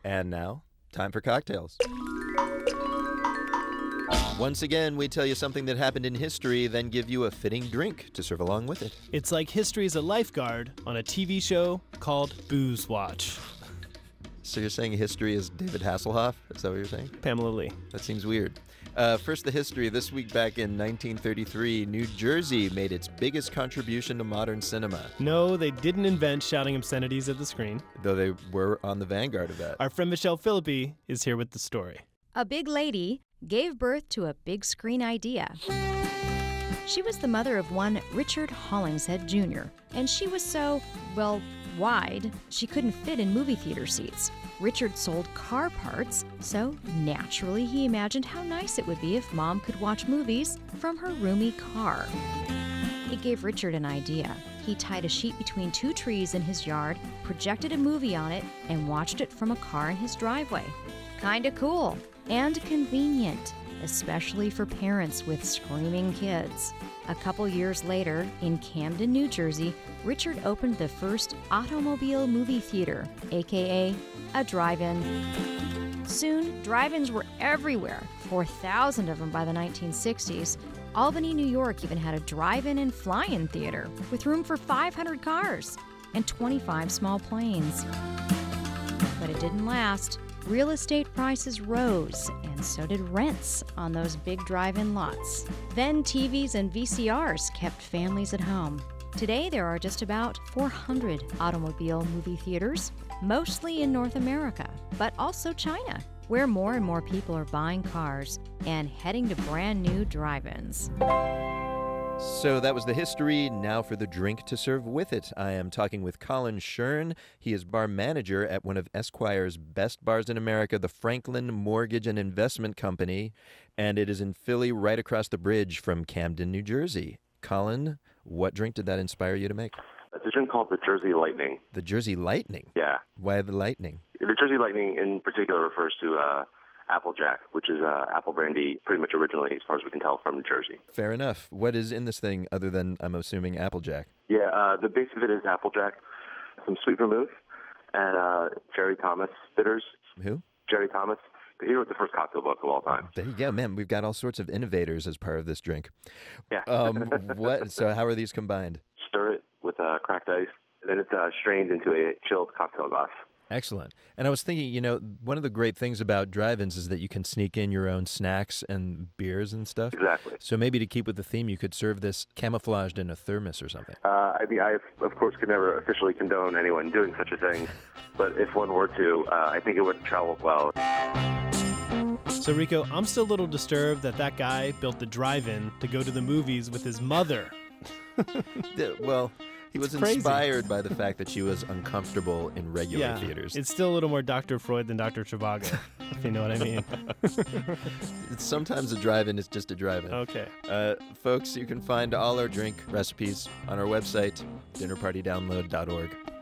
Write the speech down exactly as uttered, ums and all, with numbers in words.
And now, time for cocktails. Once again, we tell you something that happened in history, then give you a fitting drink to serve along with it. It's like history is a lifeguard on a T V show called Booze Watch. So you're saying history is David Hasselhoff? Is that what you're saying? Pamela Lee. That seems weird. Uh, first, the history. This week back in nineteen thirty-three, New Jersey made its biggest contribution to modern cinema. No, they didn't invent shouting obscenities at the screen. Though they were on the vanguard of that. Our friend Michelle Philippi is here with the story. A big lady gave birth to a big screen idea. She was the mother of one Richard Hollingshead Junior, and she was so, well, wide, she couldn't fit in movie theater seats. Richard sold car parts, so naturally he imagined how nice it would be if Mom could watch movies from her roomy car. It gave Richard an idea. He tied a sheet between two trees in his yard, projected a movie on it, and watched it from a car in his driveway. Kinda cool and convenient, especially for parents with screaming kids. A couple years later, in Camden, New Jersey, Richard opened the first automobile movie theater, aka a drive-in. Soon, drive-ins were everywhere, four thousand of them by the nineteen sixties. Albany, New York even had a drive-in and fly-in theater with room for five hundred cars and twenty-five small planes. But it didn't last. Real estate prices rose, and so did rents on those big drive-in lots. Then T Vs and V C Rs kept families at home. Today, there are just about four hundred automobile movie theaters, mostly in North America, but also China, where more and more people are buying cars and heading to brand new drive-ins. So that was the history. Now for the drink to serve with it. I am talking with Colin Shern. He is bar manager at one of Esquire's best bars in America, the Franklin Mortgage and Investment Company, and it is in Philly, right across the bridge from Camden, New Jersey. Colin, what drink did that inspire you to make? It's a drink called the Jersey Lightning. The Jersey Lightning? Yeah. Why the Lightning? The Jersey Lightning in particular refers to uh, Applejack, which is uh, apple brandy pretty much originally, as far as we can tell, from New Jersey. Fair enough. What is in this thing other than, I'm assuming, Applejack? Yeah, uh, the base of it is Applejack, some sweet vermouth, and uh, Jerry Thomas bitters. Who? Jerry Thomas. He wrote the first cocktail book of all time. There you go, man. We've got all sorts of innovators as part of this drink. Yeah. um, what? So how are these combined? Stir it with uh, cracked ice, and then it's uh, strained into a chilled cocktail glass. Excellent. And I was thinking, you know, one of the great things about drive-ins is that you can sneak in your own snacks and beers and stuff. Exactly. So maybe to keep with the theme, you could serve this camouflaged in a thermos or something. Uh, I mean, I, of course, could never officially condone anyone doing such a thing, but if one were to, uh, I think it would travel well. So, Rico, I'm still a little disturbed that that guy built the drive-in to go to the movies with his mother. Well, he was crazy. inspired by the fact that she was uncomfortable in regular Yeah, theaters. it's still a little more Doctor Freud than Doctor Zhivago, if you know what I mean. It's sometimes a drive-in is just a drive-in. Okay. Uh, folks, you can find all our drink recipes on our website, dinner party download dot org.